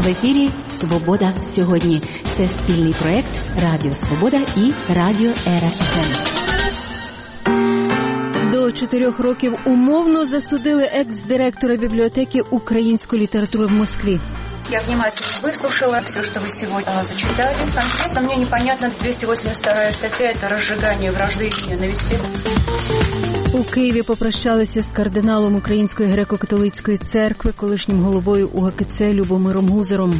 В ефірі «Свобода сьогодні». Це спільний проєкт Радіо Свобода і Радіо Ера ФМ. До 4 років умовно засудили екс-директора бібліотеки української літератури в Москві. Я внимательно выслушала все, что вы сегодня зачитали. Конкретно мне непонятна 282 статья – это разжигание вражды и ненависти. У Києві попрощалися з кардиналом Української греко-католицької церкви, колишнім головою УГКЦ Любомиром Гузаром.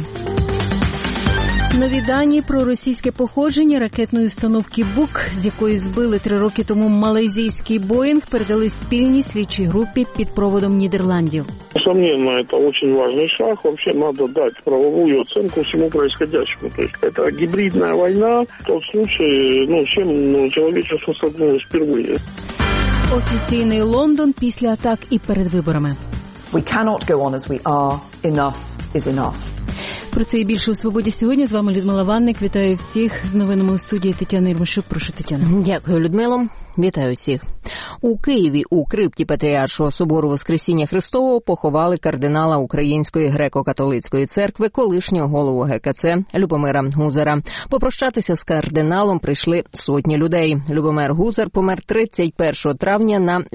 Нові дані про російське походження ракетної установки «Бук», з якої збили 3 роки тому малайзійський «Боїнг», передали спільній слідчій групі під проводом Нідерландів. Несомненно, это очень важный шаг. Вообще надо дать правовую оценку всему происходящему. То есть это гибридная война, тот случай, с чем человечество столкнулось впервые. Офіційний Лондон після атак і перед виборами. We cannot go on as we are. Enough is enough. Про це і більше у «Свободі сьогодні». З вами Людмила Ванник. Вітаю всіх. З новинами у студії Тетяна Єрмощук. Прошу, Тетяна. Дякую, Людмило. Вітаю всіх. У Києві у крипті Патріаршого собору Воскресіння Христового поховали кардинала Української греко-католицької церкви, колишнього голову ГКЦ Любомира Гузара. Попрощатися з кардиналом прийшли сотні людей. Любомир Гузар помер 31 травня на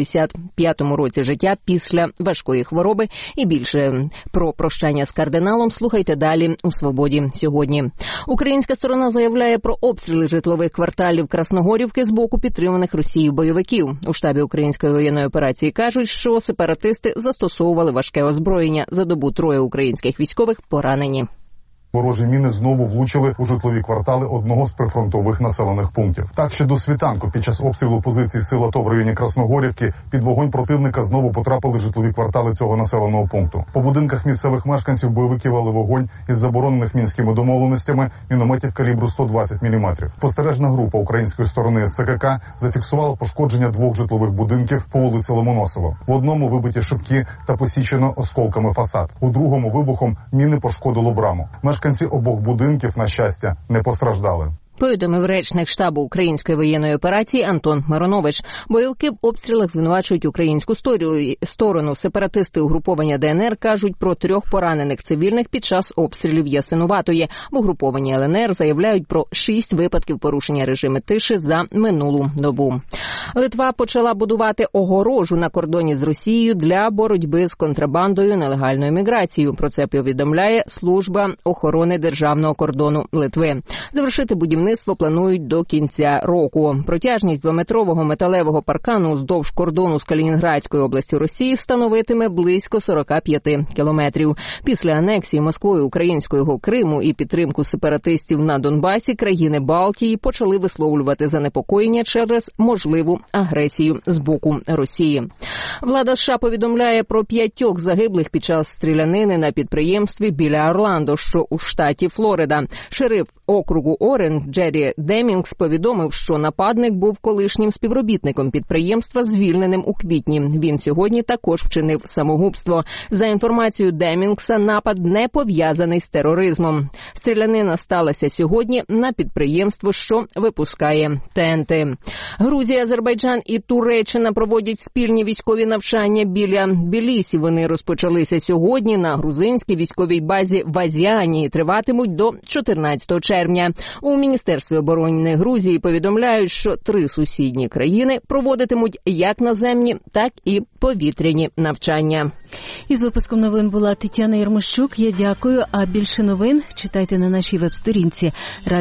85-му році життя після важкої хвороби. І більше про прощання з кардиналом слухайте далі у «Свободі сьогодні». Українська сторона заявляє про обстріли житлових кварталів Красногорівки з боку підтриманих Росією бойовиків. У штабі української воєнної операції кажуть, що сепаратисти застосовували важке озброєння. За добу 3 українських військових поранені. Ворожі міни знову влучили у житлові квартали одного з прифронтових населених пунктів. Так, ще до світанку під час обстрілу позицій сил АТО в районі Красногорівки під вогонь противника знову потрапили житлові квартали цього населеного пункту. По будинках місцевих мешканців бойовики вели вогонь із заборонених мінськими домовленостями мінометів калібру 120 мм. Спостережна група української сторони СЦКК зафіксувала пошкодження 2 житлових будинків по вулиці Ломоносова. В одному вибиті шибки та посічено осколками фасад. У другому вибухом міни пошкодило браму. Мешканці обох будинків, на щастя, не постраждали. Повідомив речник штабу української воєнної операції Антон Миронович. Бойовики в обстрілах звинувачують українську сторону. Сепаратисти угруповання ДНР кажуть про 3 поранених цивільних під час обстрілів Ясинуватої. В угрупованні ЛНР заявляють про 6 випадків порушення режиму тиші за минулу добу. Литва почала будувати огорожу на кордоні з Росією для боротьби з контрабандою нелегальною міграцією. Про це повідомляє Служба охорони державного кордону Литви. Завершити будівництво планують до кінця року. Протяжність 2-метрового металевого паркану вздовж кордону з Калінінградською областю Росії становитиме близько 45 кілометрів. Після анексії Москвою українського Криму і підтримку сепаратистів на Донбасі країни Балтії почали висловлювати занепокоєння через можливу агресію з боку Росії. Влада США повідомляє про 5 загиблих під час стрілянини на підприємстві біля Орландо, що у штаті Флорида. Шериф округу Орен Джері Демінгс повідомив, що нападник був колишнім співробітником підприємства, звільненим у квітні. Він сьогодні також вчинив самогубство. За інформацією Демінгса, напад не пов'язаний з тероризмом. Стрілянина сталася сьогодні на підприємство, що випускає ТНТ. Грузія, Азербайджан і Туреччина проводять спільні військові навчання біля Тбілісі. Вони розпочалися сьогодні на грузинській військовій базі в Азіані і триватимуть до 14 червня. У Міністерстві оборони Грузії повідомляють, що 3 сусідні країни проводитимуть як наземні, так і повітряні навчання. Із випуском новин була Тетяна Єрмощук. Я дякую. А більше новин читайте на нашій веб-сторінці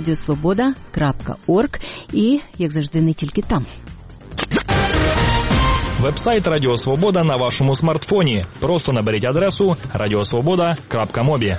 radiosvoboda.org і, як завжди, не тільки там. Веб-сайт Радіо Свобода на вашому смартфоні. Просто наберіть адресу radiosvoboda.mobi.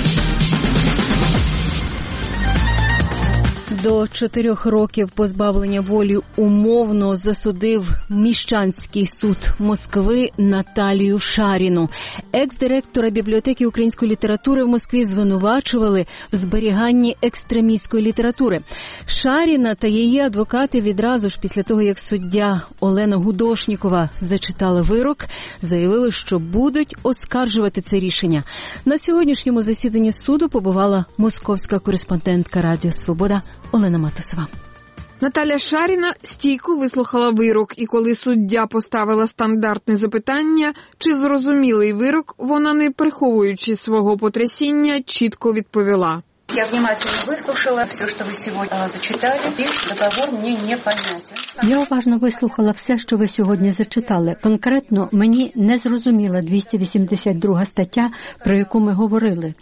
До 4 років позбавлення волі умовно засудив Міщанський суд Москви Наталію Шаріну. Екс-директора бібліотеки української літератури в Москві звинувачували в зберіганні екстремістської літератури. Шаріна та її адвокати відразу ж після того, як суддя Олена Гудошнікова зачитала вирок, заявили, що будуть оскаржувати це рішення. На сьогоднішньому засіданні суду побувала московська кореспондентка Радіо Свобода Олена Матусова. Наталя Шаріна стійко вислухала вирок, і коли суддя поставила стандартне запитання, чи зрозумілий вирок, вона, не приховуючи свого потрясіння, чітко відповіла. Я внимательно выслушала все, что вы сегодня зачитали, и договор мне непонятен. Я уважно вислухала все, що ви сьогодні зачитали. Конкретно мені не зрозуміла 282 стаття, про яку ми говорили.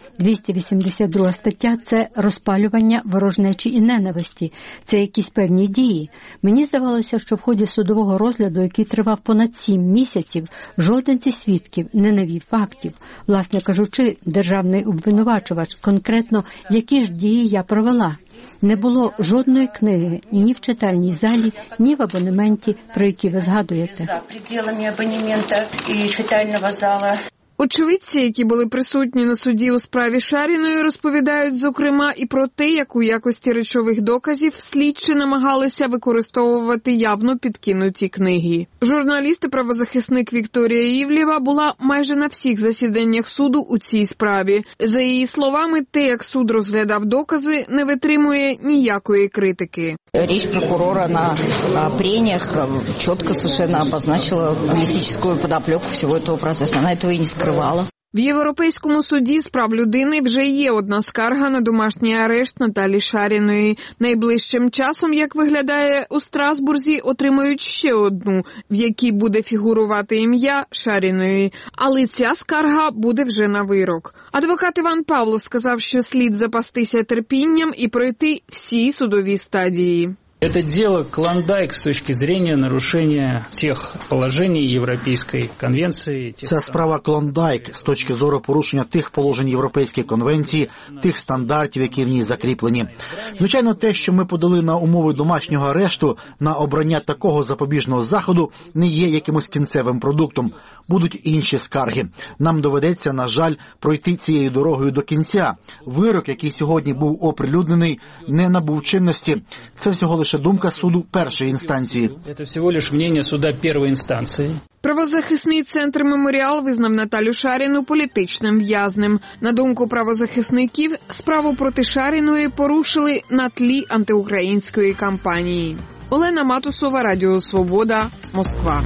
282 стаття – це розпалювання ворожнечі і ненависті. Це якісь певні дії. Мені здавалося, що в ході судового розгляду, який тривав понад 7 місяців, жоден зі свідків не навів фактів. Власне кажучи, державний обвинувачувач конкретно які ж дії я провела. Не було жодної книги ні в читальній залі, ні в абонементі, про які ви згадуєте. За пределами абонемента і читального зала. Очевидці, які були присутні на суді у справі Шаріної, розповідають, зокрема, і про те, як у якості речових доказів слідчі намагалися використовувати явно підкинуті книги. Журналіст і правозахисник Вікторія Івлєва була майже на всіх засіданнях суду у цій справі. За її словами, те, як суд розглядав докази, не витримує ніякої критики. Речь прокурора на прениях чітко совершенно обозначила балістичну подоплеку всього цього процесу. Вона цього і не скривала. В Європейському суді з прав людини вже є одна скарга на домашній арешт Наталі Шаріної. Найближчим часом, як виглядає, у Страсбурзі отримають ще одну, в якій буде фігурувати ім'я Шаріної. Але ця скарга буде вже на вирок. Адвокат Іван Павлов сказав, що слід запастися терпінням і пройти всі судові стадії. Это дело клондайк с точки зрения нарушения всех положений Європейської конвенції. Це справа клондайк з точки зору порушення тих положень Європейської конвенції, тих стандартів, які в ній закріплені. Звичайно, те, що ми подали на умови домашнього арешту, на обрання такого запобіжного заходу, не є якимось кінцевим продуктом. Будуть інші скарги. Нам доведеться, на жаль, пройти цією дорогою до кінця. Вирок, який сьогодні був оприлюднений, не набув чинності. Це всього лише думка суду першої інстанції. Це всього лише мнення суда першої інстанції. Правозахисний центр «Меморіал» визнав Наталю Шаріну політичним в'язнем. На думку правозахисників, справу проти Шаріної порушили на тлі антиукраїнської кампанії. Олена Матусова, Радіо Свобода, Москва.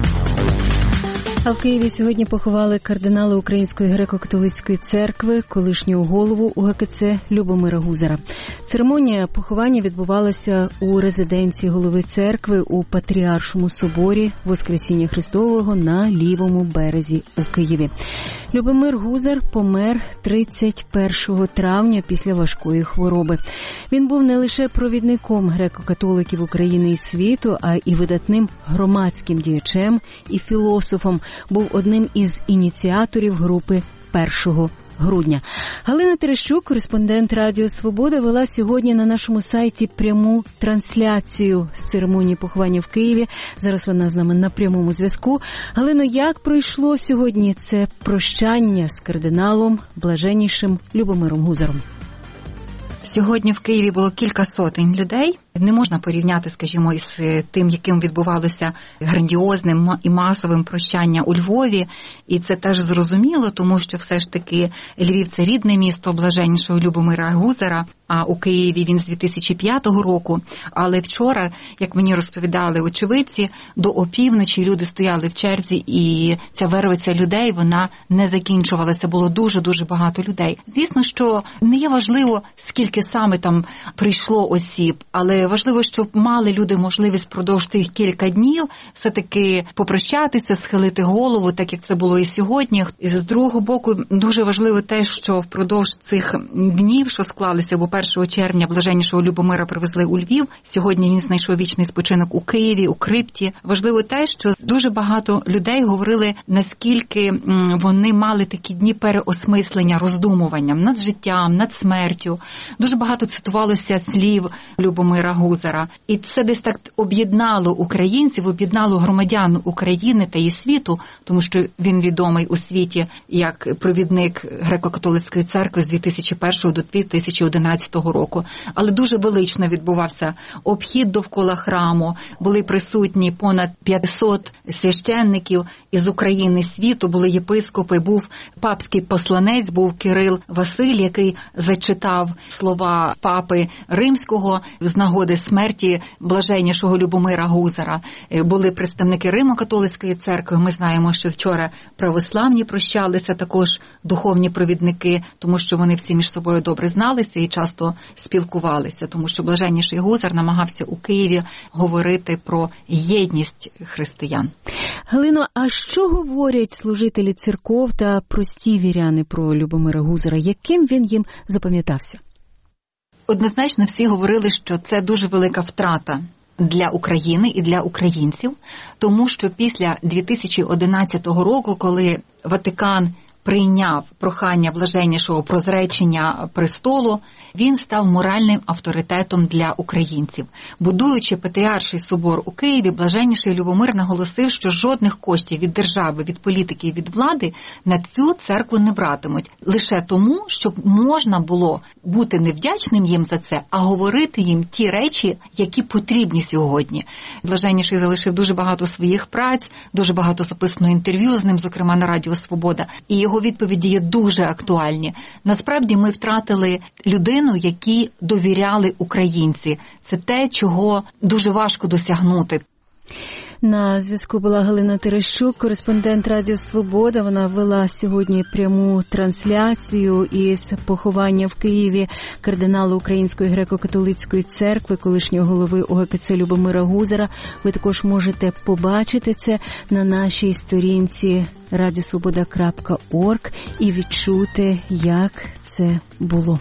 А в Києві сьогодні поховали кардинала Української греко-католицької церкви, колишнього голову УГКЦ Любомира Гузара. Церемонія поховання відбувалася у резиденції голови церкви у Патріаршому соборі Воскресіння Христового на лівому березі у Києві. Любомир Гузар помер 31 травня після важкої хвороби. Він був не лише провідником греко-католиків України і світу, а і видатним громадським діячем і філософом. Був одним із ініціаторів групи 1 грудня. Галина Терещук, кореспондент Радіо Свобода, вела сьогодні на нашому сайті пряму трансляцію з церемонії поховання в Києві. Зараз вона з нами на прямому зв'язку. Галино, як пройшло сьогодні це прощання з кардиналом, блаженнішим Любомиром Гузаром? Сьогодні в Києві було кілька сотень людей. Не можна порівняти, скажімо, із тим, яким відбувалося грандіозним і масовим прощання у Львові. І це теж зрозуміло, тому що все ж таки Львів – це рідне місто блаженнішого Любомира Гузара, а у Києві він з 2005 року. Але вчора, як мені розповідали очевидці, до опівночі люди стояли в черзі, і ця вервиця людей, вона не закінчувалася. Було дуже-дуже багато людей. Звісно, що не є важливо, скільки саме там прийшло осіб, але важливо, щоб мали люди можливість впродовж тих кілька днів все-таки попрощатися, схилити голову, так як це було і сьогодні. І з другого боку, дуже важливо те, що впродовж цих днів, що склалися, бо 1 червня блаженнішого Любомира привезли у Львів, сьогодні він знайшов вічний спочинок у Києві, у крипті. Важливо те, що дуже багато людей говорили, наскільки вони мали такі дні переосмислення, роздумуванням над життям, над смертю. Дуже багато цитувалося слів Любомира Гузара. І це десь так об'єднало українців, об'єднало громадян України та і світу, тому що він відомий у світі як провідник греко-католицької церкви з 2001 до 2011 року. Але дуже велично відбувався обхід довкола храму, були присутні понад 500 священників, із України світу, були єпископи, був папський посланець, був Кирил Василь, який зачитав слова папи Римського з нагоди смерті блаженнішого Любомира Гузара. Були представники Римо-католицької церкви. Ми знаємо, що вчора православні прощалися, також духовні провідники, тому що вони всі між собою добре зналися і часто спілкувалися, тому що блаженніший Гузар намагався у Києві говорити про єдність християн. Галино, а що говорять служителі церков та прості віряни про Любомира Гузара? Яким він їм запам'ятався? Однозначно всі говорили, що це дуже велика втрата для України і для українців, тому що після 2011 року, коли Ватикан прийняв прохання блаженнішого про зречення престолу, він став моральним авторитетом для українців. Будуючи Патріарший собор у Києві, блаженніший Любомир наголосив, що жодних коштів від держави, від політики і від влади на цю церкву не братимуть. Лише тому, щоб можна було бути невдячним їм за це, а говорити їм ті речі, які потрібні сьогодні. Блаженніший залишив дуже багато своїх праць, дуже багато записано інтерв'ю з ним, зокрема на Радіо Свобода, і його відповіді є дуже актуальні. Насправді ми втратили людину, якій довіряли українці. Це те, чого дуже важко досягнути. На зв'язку була Галина Терещук, кореспондент Радіо Свобода. Вона вела сьогодні пряму трансляцію із поховання в Києві кардинала Української греко-католицької церкви, колишнього голови ОГКЦ Любомира Гузара. Ви також можете побачити це на нашій сторінці radiosvoboda.org і відчути, як це було.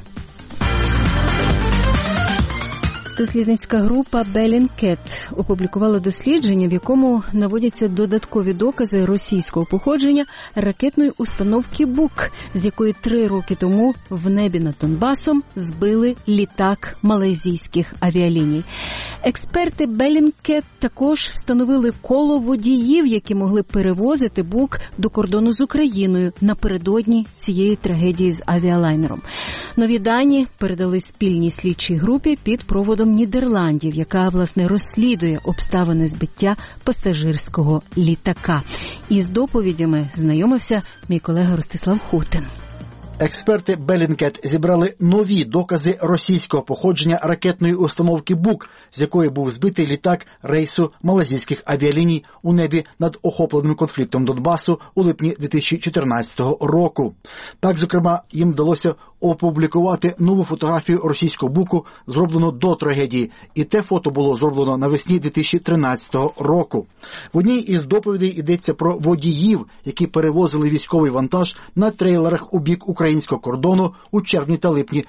Дослідницька група Bellingcat опублікувала дослідження, в якому наводяться додаткові докази російського походження ракетної установки «Бук», з якої 3 роки тому в небі над Донбасом збили літак малайзійських авіаліній. Експерти Bellingcat також встановили коло водіїв, які могли перевозити «Бук» до кордону з Україною напередодні цієї трагедії з авіалайнером. Нові дані передали спільній слідчій групі під проводом Нідерландів, яка, власне, розслідує обставини збиття пасажирського літака. Із доповідями знайомився мій колега Ростислав Хутин. Експерти Bellingcat зібрали нові докази російського походження ракетної установки «Бук», з якої був збитий літак рейсу малайзійських авіаліній у небі над охопленим конфліктом Донбасу у липні 2014 року. Так, зокрема, їм вдалося опублікувати нову фотографію російського «Буку», зроблену до трагедії, і те фото було зроблено навесні 2013 року. В одній із доповідей йдеться про водіїв, які перевозили військовий вантаж на трейлерах у бік українського кордону у червні та липні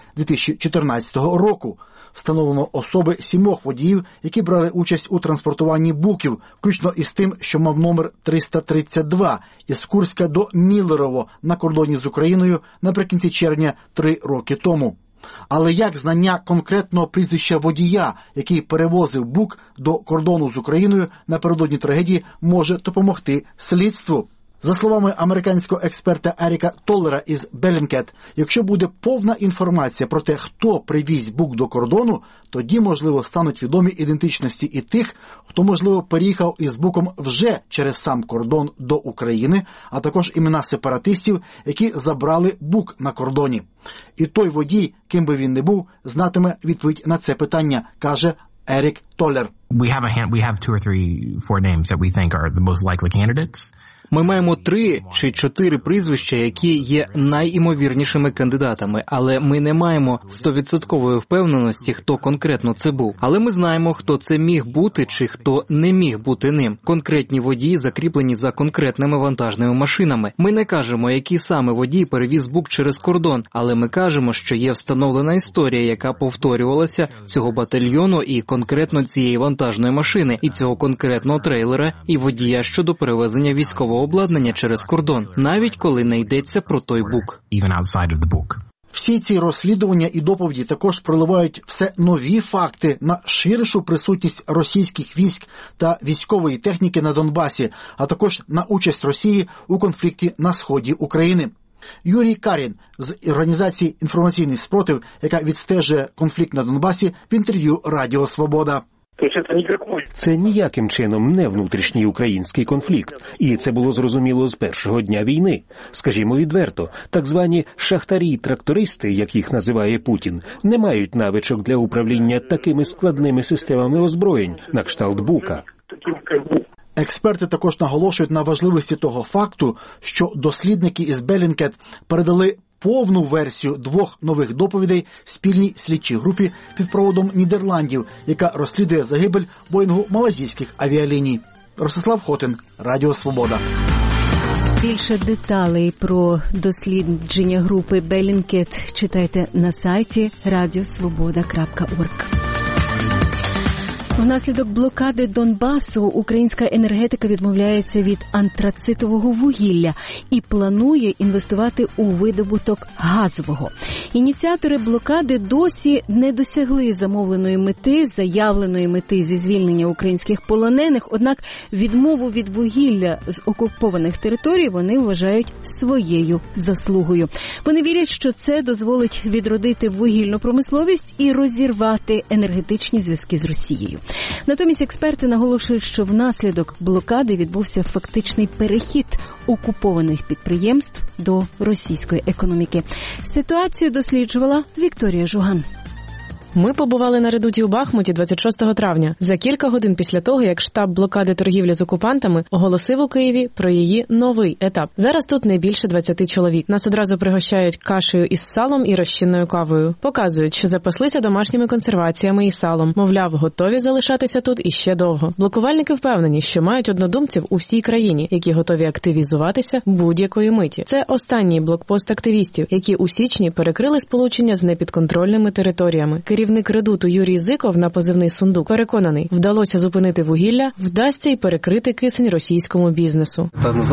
2014 року. Встановлено особи 7 водіїв, які брали участь у транспортуванні «Буків», включно із тим, що мав номер 332, із Курська до Міллерово на кордоні з Україною наприкінці червня 3 роки тому. Але як знання конкретного прізвища водія, який перевозив «Бук» до кордону з Україною напередодні трагедії, може допомогти слідству? За словами американського експерта Еріка Толлера із Bellingcat, якщо буде повна інформація про те, хто привіз «Бук» до кордону, тоді, можливо, стануть відомі ідентичності і тих, хто, можливо, переїхав із «Буком» вже через сам кордон до України, а також імена сепаратистів, які забрали «Бук» на кордоні. І той водій, ким би він не був, знатиме відповідь на це питання, каже Ерік Толлер. We have 2 or 3, 4 names that we think are the most likely candidates. Ми маємо 3 чи 4 прізвища, які є найімовірнішими кандидатами, але ми не маємо 100% впевненості, хто конкретно це був. Але ми знаємо, хто це міг бути чи хто не міг бути ним. Конкретні водії закріплені за конкретними вантажними машинами. Ми не кажемо, який саме водій перевіз «Бук» через кордон, але ми кажемо, що є встановлена історія, яка повторювалася цього батальйону і конкретно цієї вантажної машини, і цього конкретного трейлера, і водія щодо перевезення військового обладнання через кордон, навіть коли не йдеться про той «Бук». Всі ці розслідування і доповіді також проливають все нові факти на ширшу присутність російських військ та військової техніки на Донбасі, а також на участь Росії у конфлікті на сході України. Юрій Карін з організації «Інформаційний спротив», яка відстежує конфлікт на Донбасі, в інтерв'ю Радіо Свобода. Це ніяким чином не внутрішній український конфлікт. І це було зрозуміло з першого дня війни. Скажімо відверто, так звані шахтарі-трактористи, як їх називає Путін, не мають навичок для управління такими складними системами озброєнь, на кшталт Бука. Експерти також наголошують на важливості того факту, що дослідники із Bellingcat передали повну версію 2 нових доповідей спільній слідчій групі під проводом Нідерландів, яка розслідує загибель Боїнгу малайзійських авіаліній. Ростислав Хотин, Радіо Свобода. Більше деталей про дослідження групи Bellingcat читайте на сайті radiosvoboda.org. Внаслідок блокади Донбасу українська енергетика відмовляється від антрацитового вугілля і планує інвестувати у видобуток газового. Ініціатори блокади досі не досягли заявленої мети зі звільнення українських полонених, однак відмову від вугілля з окупованих територій вони вважають своєю заслугою. Вони вірять, що це дозволить відродити вугільну промисловість і розірвати енергетичні зв'язки з Росією. Натомість експерти наголошують, що внаслідок блокади відбувся фактичний перехід окупованих підприємств до російської економіки. Ситуацію досліджувала Вікторія Жуган. Ми побували на редуті у Бахмуті 26 травня, за кілька годин після того, як штаб блокади торгівлі з окупантами оголосив у Києві про її новий етап. Зараз тут не більше 20 чоловік. Нас одразу пригощають кашею із салом і розчинною кавою. Показують, що запаслися домашніми консерваціями і салом. Мовляв, готові залишатися тут іще довго. Блокувальники впевнені, що мають однодумців у всій країні, які готові активізуватися будь-якої миті. Це останній блокпост активістів, які у січні перекрили сполучення з непідконтрольними територіями. Керівник редуту Юрій Зиков на позивний «Сундук» переконаний, вдалося зупинити вугілля, вдасться й перекрити кисень російському бізнесу.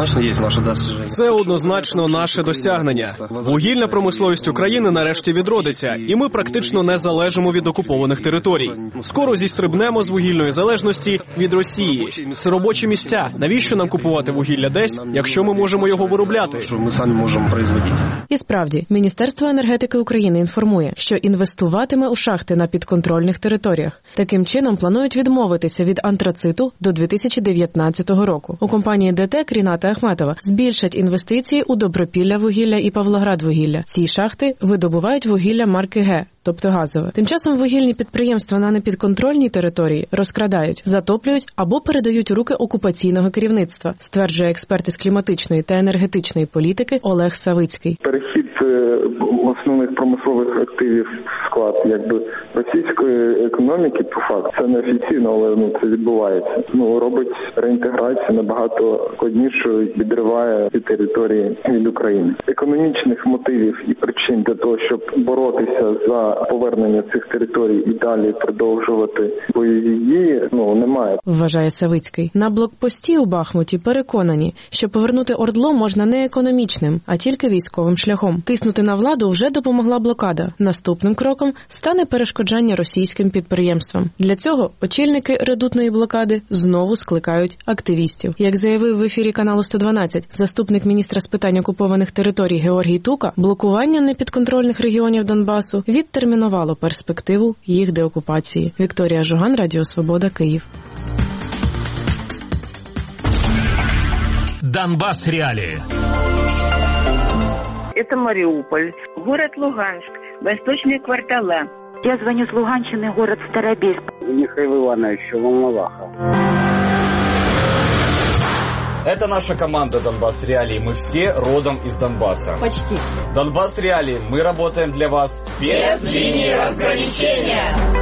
Це однозначно наше досягнення. Вугільна промисловість України нарешті відродиться, і ми практично не залежимо від окупованих територій. Скоро зістрибнемо з вугільної залежності від Росії. Це робочі місця. Навіщо нам купувати вугілля десь, якщо ми можемо його виробляти? І справді, Міністерство енергетики України інформує, що інвестуватиме у шахти на підконтрольних територіях. Таким чином планують відмовитися від антрациту до 2019 року. У компанії ДТЕК Ріната Ахметова збільшать інвестиції у Добропілля вугілля і Павлоград вугілля. Ці шахти видобувають вугілля марки Г, тобто газове. Тим часом вугільні підприємства на непідконтрольній території розкрадають, затоплюють або передають у руки окупаційного керівництва, стверджує експерт із кліматичної та енергетичної політики Олег Савицький. Перехід основних промислових активів в склад російської економіки, по факту, це не офіційно, але це відбувається. Робить реінтеграцію набагато складнішою, відриває ці території від України. Економічних мотивів і причин для того, щоб боротися за повернення цих територій і далі продовжувати бойові дії, немає. Вважає Савицький. На блокпості у Бахмуті переконані, що повернути ОРДЛО можна не економічним, а тільки військовим шляхом. Тиснути на владу вже допомогла блокада. Наступним кроком стане перешкоджання російським підприємствам. Для цього очільники редутної блокади знову скликають активістів. Як заявив в ефірі каналу 112 заступник міністра з питань окупованих територій Георгій Тука, блокування непідконтрольних регіонів Донбасу відтермінувало перспективу їх деокупації. Вікторія Жуган, Радіо Свобода, Київ. Донбасс реалии. Это Мариуполь, город Луганск, восточные квартала. Я звоню с Луганщины, город Старобельск. Михаил Иванович, Волноваха. Это наша команда «Донбасс Реалии». Мы все родом из Донбасса. Почти. «Донбасс Реалии». Мы работаем для вас без линии разграничения.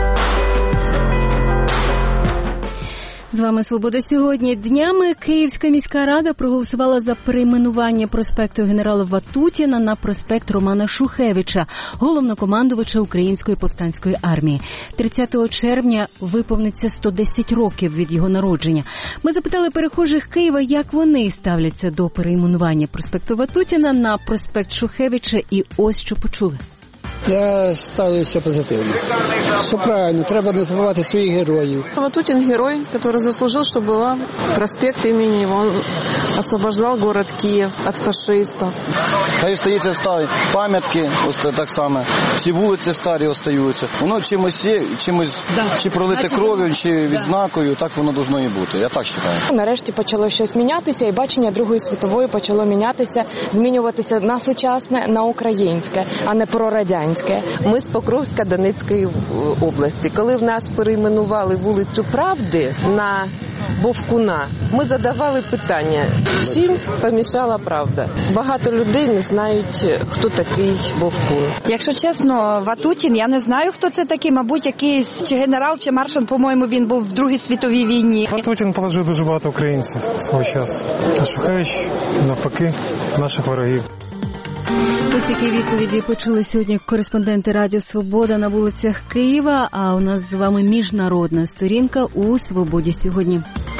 З вами «Свобода сьогодні». Днями Київська міська рада проголосувала за перейменування проспекту генерала Ватутіна на проспект Романа Шухевича, головнокомандувача Української повстанської армії. 30 червня виповниться 110 років від його народження. Ми запитали перехожих Києва, як вони ставляться до перейменування проспекту Ватутіна на проспект Шухевича, і ось що почули. Я ставлюся позитивно. Все правильно, треба не забувати своїх героїв. Ватутин герой, который заслужил, чтобы был проспект имени его. Он освобождал город Киев от фашистов. Хай остаються старі пам'ятки, ось так само. Всі вулиці старі остаються. Воно чимось є, чи пролите кров'ю, чи відзнакою, так воно должно і бути. Я так вважаю. Нарешті почало щось мінятися, і бачення Другої світової почало мінятися, змінюватися на сучасне, на українське, а не прорадянське. Ми з Покровська Донецької області. Коли в нас перейменували вулицю Правди на Бовкуна, ми задавали питання, чим помішала правда. Багато людей не знають, хто такий Бовкун. Якщо чесно, Ватутін, я не знаю, хто це такий. Мабуть, якийсь чи генерал, чи маршал, по-моєму, він був в Другій світовій війні. Ватутін положив дуже багато українців свого часу. А Шухевич, навпаки, наших ворогів. Ось такі відповіді почули сьогодні кореспонденти Радіо Свобода на вулицях Києва, а у нас з вами міжнародна сторінка у «Свободі сьогодні».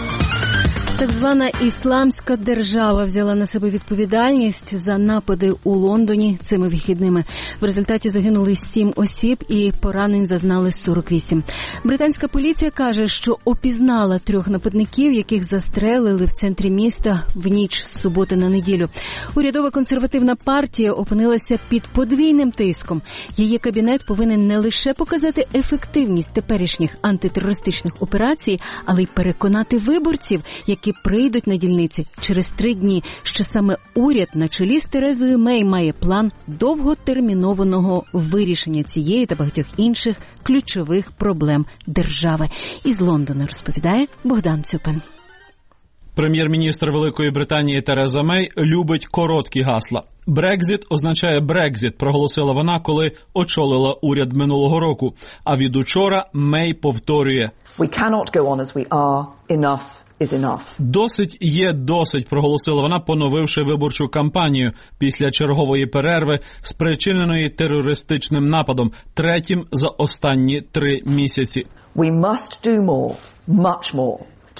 Так звана Ісламська держава взяла на себе відповідальність за напади у Лондоні цими вихідними. В результаті загинули 7 осіб і поранень зазнали 48. Британська поліція каже, що опізнала 3 нападників, яких застрелили в центрі міста в ніч з суботи на неділю. Урядова консервативна партія опинилася під подвійним тиском. Її кабінет повинен не лише показати ефективність теперішніх антитерористичних операцій, але й переконати виборців, які прийдуть на дільниці через 3 дні, що саме уряд на чолі з Терезою Мей має план довготермінованого вирішення цієї та багатьох інших ключових проблем держави. Із Лондона розповідає Богдан Цюпин. Прем'єр-міністр Великої Британії Тереза Мей любить короткі гасла. «Брекзит означає Брекзит», проголосила вона, коли очолила уряд минулого року. А від учора Мей повторює: «We cannot go on as we are. Enough is enough». «Досить є досить», проголосила вона, поновивши виборчу кампанію після чергової перерви, спричиненої терористичним нападом, 3-м за останні 3 місяці. «We must do more, much more».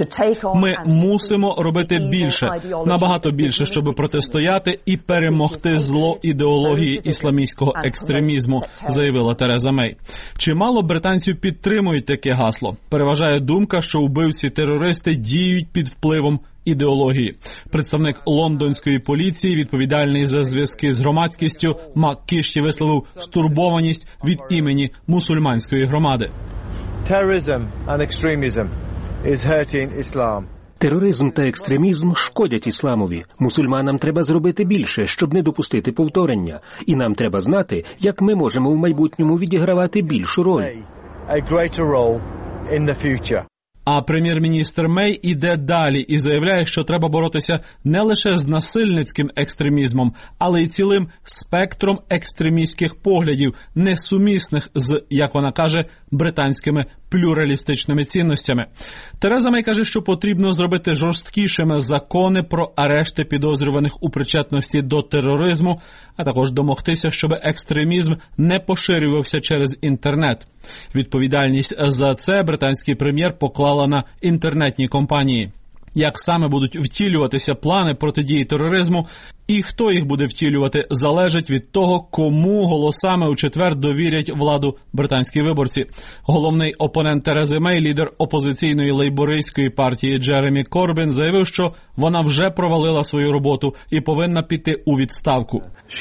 Ми мусимо робити більше, набагато більше, щоб протистояти і перемогти зло ідеології ісламістського екстремізму, заявила Тереза Мей. Чимало британців підтримують таке гасло. Переважає думка, що вбивці-терористи діють під впливом ідеології. Представник лондонської поліції, відповідальний за зв'язки з громадськістю, Мак Кішті, висловив стурбованість від імені мусульманської громади. Тероризм та екстремізм шкодять ісламові. Мусульманам треба зробити більше, щоб не допустити повторення. І нам треба знати, як ми можемо в майбутньому відігравати більшу роль. А прем'єр-міністр Мей іде далі і заявляє, що треба боротися не лише з насильницьким екстремізмом, але й цілим спектром екстремістських поглядів, несумісних з, як вона каже, британськими плюралістичними цінностями. Тереза Мей каже, що потрібно зробити жорсткішими закони про арешти підозрюваних у причетності до тероризму, а також домогтися, щоб екстремізм не поширювався через інтернет. Відповідальність за це британський прем'єр поклала на інтернетні компанії. Як саме будуть втілюватися плани протидії тероризму і хто їх буде втілювати, залежить від того, кому голосами у четвер довірять владу британські виборці. Головний опонент Терези Мей, лідер опозиційної лейбористської партії Джеремі Корбін, заявив, що вона вже провалила свою роботу і повинна піти у відставку.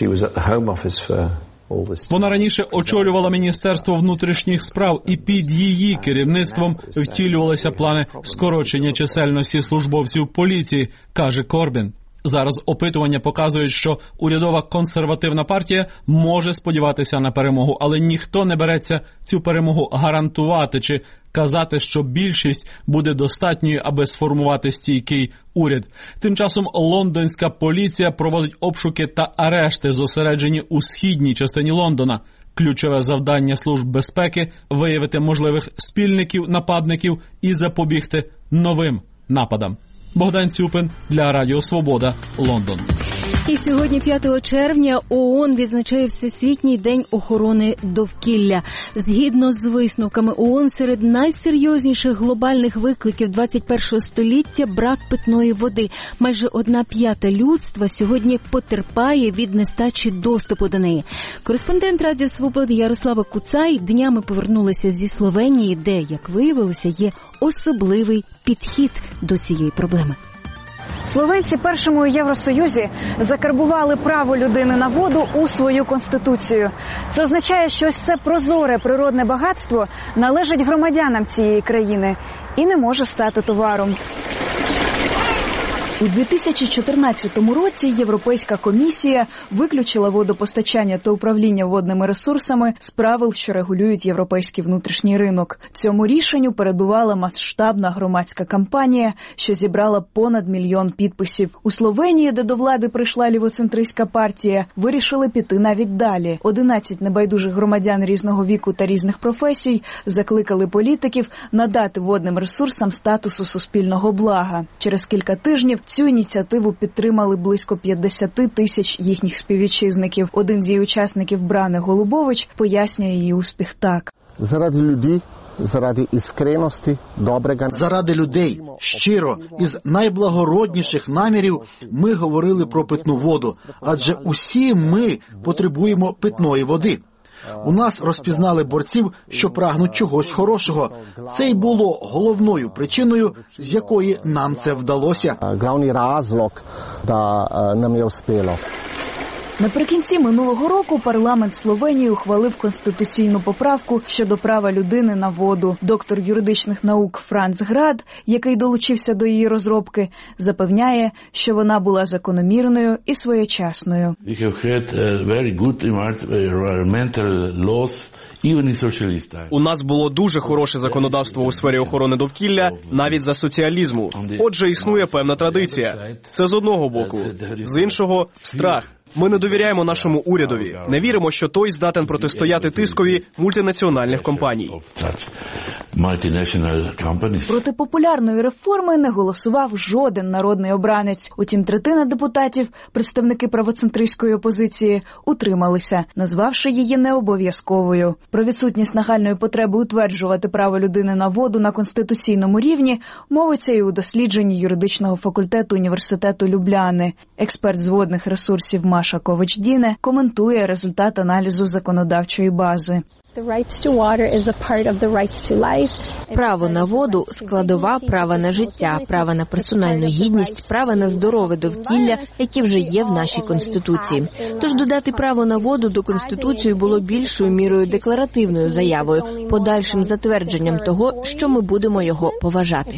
Вона раніше очолювала Міністерство внутрішніх справ, і під її керівництвом втілювалися плани скорочення чисельності службовців поліції, каже Корбін. Зараз опитування показують, що урядова консервативна партія може сподіватися на перемогу, але ніхто не береться цю перемогу гарантувати чи казати, що більшість буде достатньою, аби сформувати стійкий уряд. Тим часом лондонська поліція проводить обшуки та арешти, зосереджені у східній частині Лондона. Ключове завдання служб безпеки – виявити можливих спільників нападників і запобігти новим нападам. Богдан Цюпин для Радіо Свобода, Лондон. І сьогодні, 5 червня, ООН відзначає Всесвітній день охорони довкілля. Згідно з висновками ООН, серед найсерйозніших глобальних викликів 21-го століття – брак питної води. Майже 1/5 людства сьогодні потерпає від нестачі доступу до неї. Кореспондент Радіо Свободи Ярослава Куцай днями повернулася зі Словенії, де, як виявилося, є особливий підхід до цієї проблеми. Словенці першими у Євросоюзі закарбували право людини на воду у свою конституцію. Це означає, що ось це прозоре природне багатство належить громадянам цієї країни і не може стати товаром. У 2014 році Європейська комісія виключила водопостачання та управління водними ресурсами з правил, що регулюють європейський внутрішній ринок. Цьому рішенню передувала масштабна громадська кампанія, що зібрала понад 1 мільйон підписів. У Словенії, де до влади прийшла лівоцентристська партія, вирішили піти навіть далі. 11 небайдужих громадян різного віку та різних професій закликали політиків надати водним ресурсам статусу суспільного блага. Через кілька тижнів цю ініціативу підтримали близько 50 тисяч їхніх співвітчизників. Один з її учасників, Бране Голубович, пояснює її успіх так. Заради людей, заради іскреності, доброго. Заради людей, щиро, із найблагородніших намірів ми говорили про питну воду, адже усі ми потребуємо питної води. У нас розпізнали борців, що прагнуть чогось хорошого. Це й було головною причиною, з якої нам це вдалося. Головний разлог, да нам є успіло. Наприкінці минулого року парламент Словенії ухвалив конституційну поправку щодо права людини на воду. Доктор юридичних наук Франц Град, який долучився до її розробки, запевняє, що вона була закономірною і своєчасною. У нас було дуже хороше законодавство у сфері охорони довкілля навіть за соціалізму. Отже, існує певна традиція. Це з одного боку. З іншого – страх. Ми не довіряємо нашому урядові. Не віримо, що той здатен протистояти тискові мультинаціональних компаній. Проти популярної реформи не голосував жоден народний обранець. Утім, третина депутатів, представники правоцентристської опозиції, утрималися, назвавши її необов'язковою. Про відсутність нагальної потреби утверджувати право людини на воду на конституційному рівні мовиться і у дослідженні юридичного факультету університету Любляни. Експерт з водних ресурсів Маша Ковач-Діне коментує результат аналізу законодавчої бази. Право на воду – складова права на життя, права на персональну гідність, права на здорове довкілля, які вже є в нашій Конституції. Тож додати право на воду до Конституції було більшою мірою декларативною заявою, подальшим затвердженням того, що ми будемо його поважати.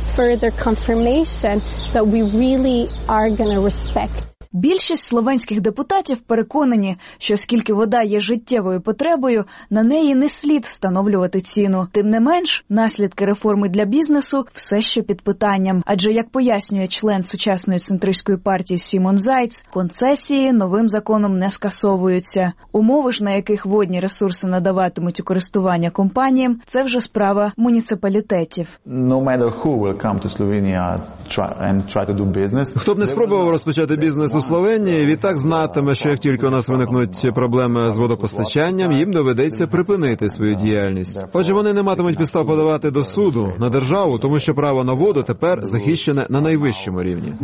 Більшість словенських депутатів переконані, що оскільки вода є життєвою потребою, на неї не слід встановлювати ціну. Тим не менш, наслідки реформи для бізнесу все ще під питанням. Адже, як пояснює член сучасної центристської партії Сімон Зайц, концесії новим законом не скасовуються. Умови ж, на яких водні ресурси надаватимуть у користування компаніям, це вже справа муніципалітетів. Хто б не спробував розпочати бізнес у Словенії, відтак знатиме, що як тільки у нас виникнуть проблеми з водопостачанням, їм доведеться припинити свою діяльність. Отже, вони не матимуть підстав подавати до суду на державу, тому що право на воду тепер захищене на найвищому рівні.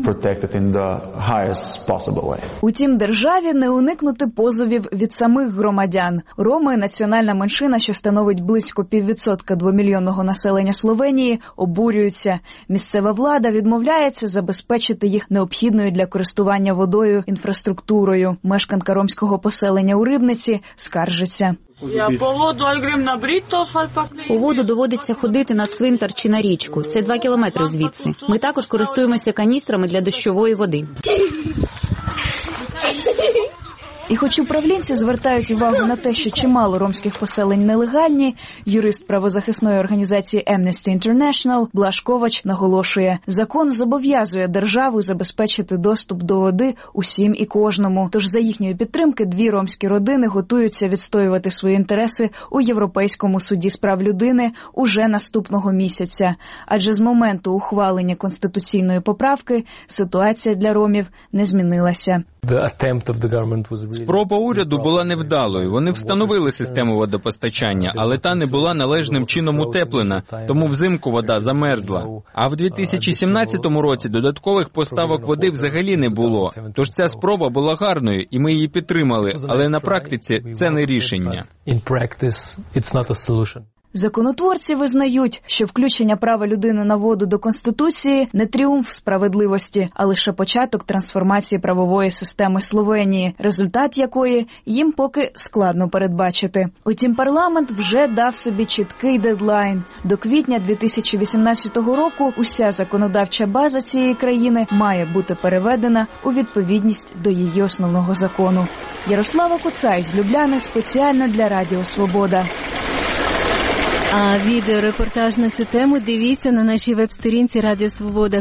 Утім, державі не уникнути позовів від самих громадян. Роми – національна меншина, що становить близько 0,5% 2-мільйонного населення Словенії, обурюються. Місцева влада відмовляється забезпечити їх необхідною для користування водою інфраструктурою. Мешканка ромського поселення у Рибниці скаржиться. По воду доводиться ходити на цвинтар чи на річку. Це 2 кілометри звідси. Ми також користуємося каністрами для дощової води. І хоч управлінці звертають увагу на те, що чимало ромських поселень нелегальні, юрист правозахисної організації Amnesty International Блаш Ковач наголошує, закон зобов'язує державу забезпечити доступ до води усім і кожному. Тож за їхньої підтримки 2 ромські родини готуються відстоювати свої інтереси у Європейському суді з прав людини уже наступного місяця. Адже з моменту ухвалення конституційної поправки ситуація для ромів не змінилася. Спроба уряду була невдалою. Вони встановили систему водопостачання, але та не була належним чином утеплена, тому взимку вода замерзла. А в 2017 році додаткових поставок води взагалі не було. Тож ця спроба була гарною, і ми її підтримали, але на практиці це не рішення. Законотворці визнають, що включення права людини на воду до Конституції не тріумф справедливості, а лише початок трансформації правової системи Словенії, результат якої їм поки складно передбачити. Утім, парламент вже дав собі чіткий дедлайн. До квітня 2018 року уся законодавча база цієї країни має бути переведена у відповідність до її основного закону. Ярослава Куцай з Любляни спеціально для Радіо Свобода. А відеорепортаж на цю тему дивіться на нашій веб-сторінці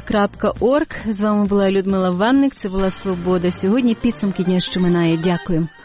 radiosvoboda.org. З вами була Людмила Ванник, це була «Свобода». Сьогодні підсумки дня, що минає. Дякую.